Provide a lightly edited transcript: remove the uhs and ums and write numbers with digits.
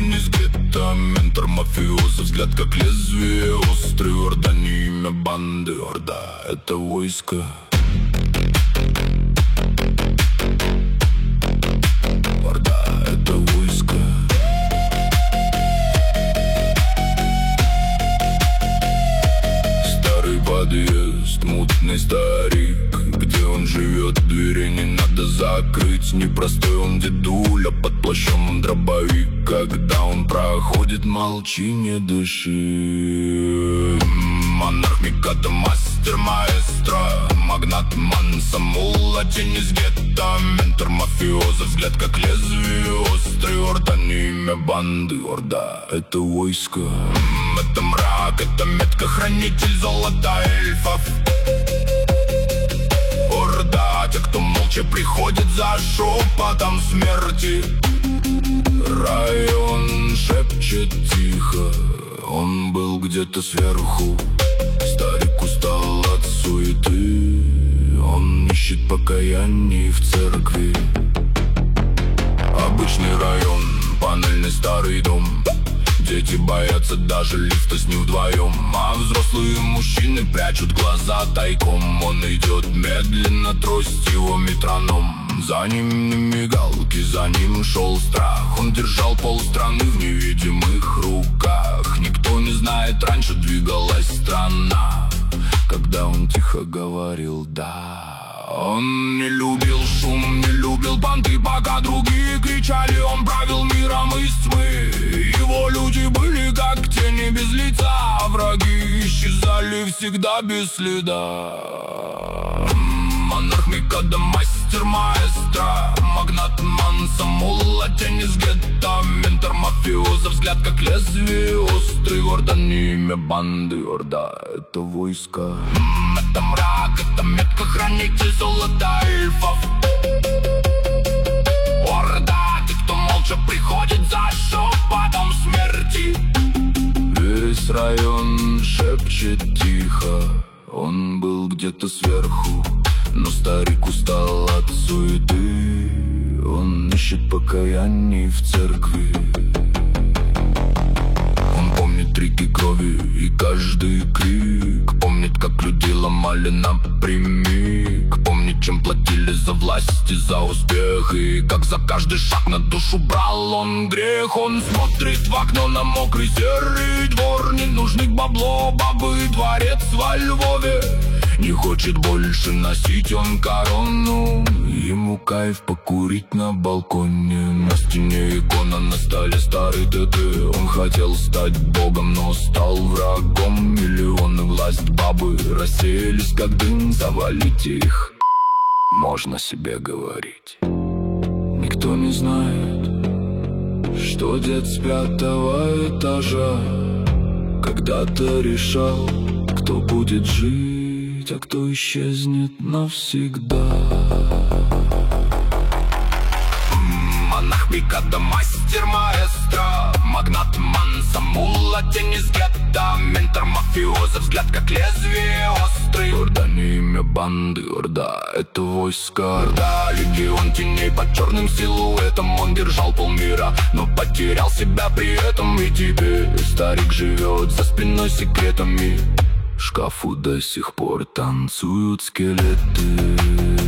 тень из гетто. Ментор мафиоза, взгляд как лезвие острый. Орда не имя банды, орда — это войско. Орда — это войско. Старый подъезд, мутный старик. Где он живет, двери не надо закрыть. Непростой он дедуля, под плащом он дробовик. Когда он проходит, молчи, не дыши. Монарх, Микадо, мастер, маэстро, магнат, манса, мулла, тень из гетто. Ментор мафиоза, взгляд как лезвие острый. Орда не имя банды, орда — это войско. Это мрак, это метка, хранитель золота эльфов. Орда — те, кто молча приходит за шепотом смерти. Район шепчет тихо, он был где-то сверху. Старик устал от суеты, он ищет покаяний в церкви. Обычный район, панельный старый дом. Дети боятся даже лифта с ним вдвоем, а взрослые мужчины прячут глаза тайком. Он идет медленно, трость его метроном. За ним на мигалке, за ним шел страх. Он держал полстраны в невидимых руках. Никто не знает, раньше двигалась страна, когда он тихо говорил «да». Он не любил шум, не любил банды, пока другие кричали. Он правил миром из тьмы. Его люди были как тени без лица, а враги исчезали всегда без следа. Монарх, Микадо, мастер, маэстро, магнат, манса, мулла, тень из гетто. Ментор мафиоза, взгляд как лезвие острый. Орда не имя банды, орда — это войско. Это мрак, это метка, хранитель золота эльфов. Орда — те, кто молча приходит за шепотом смерти. Весь район шепчет тихо, он был где-то сверху. Но старик устал от суеты, он ищет покаяний в церкви. Он помнит реки крови и каждый крик. Помнит, как людей ломали напрямик. Помнит, чем платили за власть и за успех. И как за каждый шаг на душу брал он грех. Он смотрит в окно на мокрый серый двор. Ненужный бабло, бабы, дворец во Львове. Не хочет больше носить он корону. Ему кайф покурить на балконе. На стене икона, на столе старый ДД. Он хотел стать богом, но стал врагом. Миллионы, власть, бабы рассеялись как дым. Завалите их, можно себе говорить. Никто не знает, что дед с 5-го этажа когда-то решал, кто будет жить, а кто исчезнет навсегда. Монарх, Микадо, мастер, маэстро, магнат, манса, мулла, тень из гетто. Ментор мафиоза, взгляд как лезвие острый. Орда не имя банды, орда — это войско. Орда — легион теней под черным силуэтом. Он держал полмира, но потерял себя при этом. И теперь старик живет за спиной секретами. В шкафу до сих пор танцуют скелеты.